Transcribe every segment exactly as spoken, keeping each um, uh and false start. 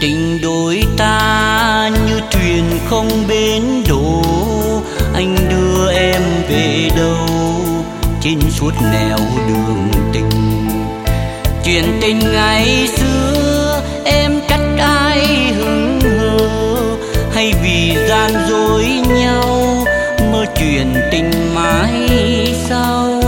tình đôi ta như thuyền không bến đỗ, anh đưa em về đâu trên suốt nẻo đường tình. Chuyện tình ngày xưa em trách ai hững hờ, hay vì gian dối nhau mơ chuyện tình mãi sau.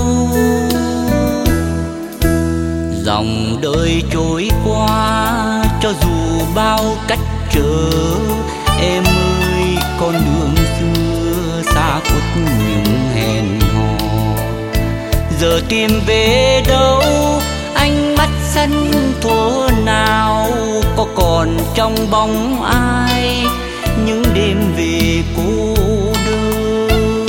Dòng đời trôi qua cho dù bao cách trở, em ơi con đường xưa xa khuất những hẹn hò. Giờ tìm về đâu ánh mắt sân thố nào, có còn trong bóng ai những đêm về cô đơn.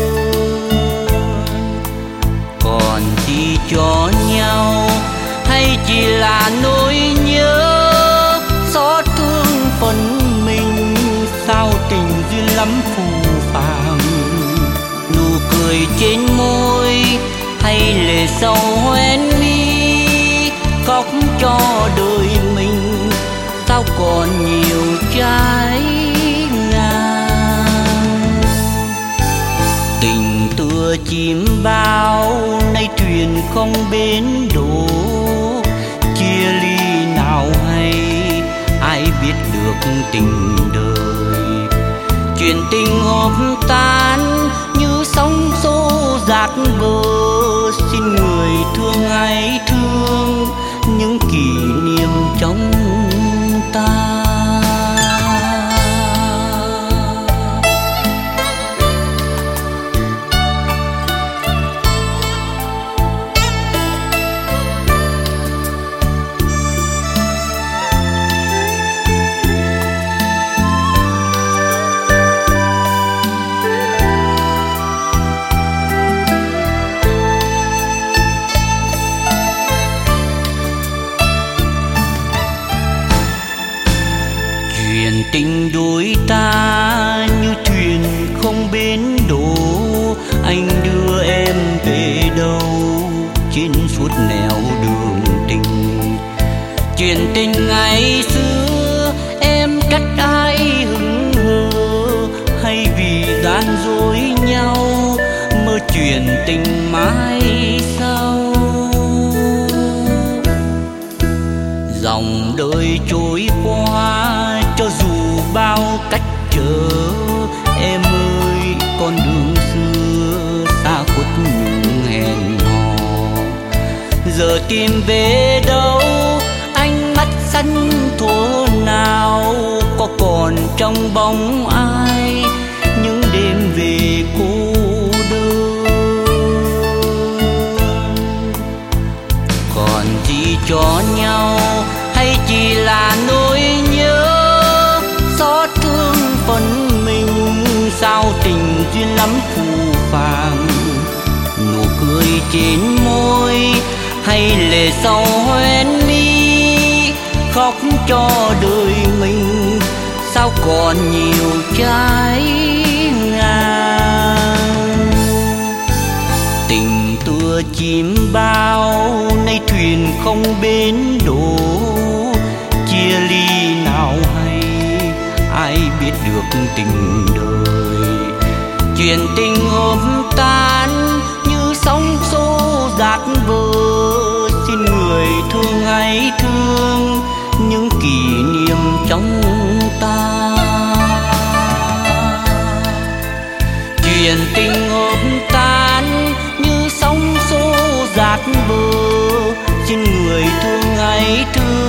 Còn chỉ cho nhau hay chỉ là nỗi nhớ, xót thương phần mình sao tình duyên lắm phù phàng. Nụ cười trên môi hay lệ sầu hoen mi, khóc cho đời mình sao còn nhiều trái ngang. Tình tựa chim bao nay thuyền không bến đỗ, chia ly nào hay ai biết được tình đời. Chuyện tình hộp tan như sóng xô dạt vỡ, xin người thương hãy thương những kỷ niệm trong ta. Tình đôi ta như thuyền không bến đỗ, anh đưa em về đâu trên suốt nẻo đường tình. Chuyện tình ngày xưa em trách ai hững hờ, hay vì gian dối nhau mơ chuyện tình mãi sau. Dòng đời trôi qua cho dù bao cách trở, em ơi con đường xưa xa khuất những hẹn hò. Giờ tìm về đâu ánh mắt sân thố nào, có còn trong bóng ai những đêm về cô đơn. Còn gì cho nhau hay chỉ là nỗi nhớ, xót thương phần mình sao tình duyên lắm phù phàng. Nụ cười trên môi hay lệ sầu hoen mi, khóc cho đời mình sao còn nhiều trái ngang. Tình tựa chim bao nay thuyền không bến đỗ, chia ly nào hay ai biết được tình đời. Chuyện tình hôm tan như sóng xô dạt vỡ, xin người thương hãy thương những kỷ niệm trong ta. Chuyện tình hôm tan như sóng xô dạt vỡ, xin người thương hãy thương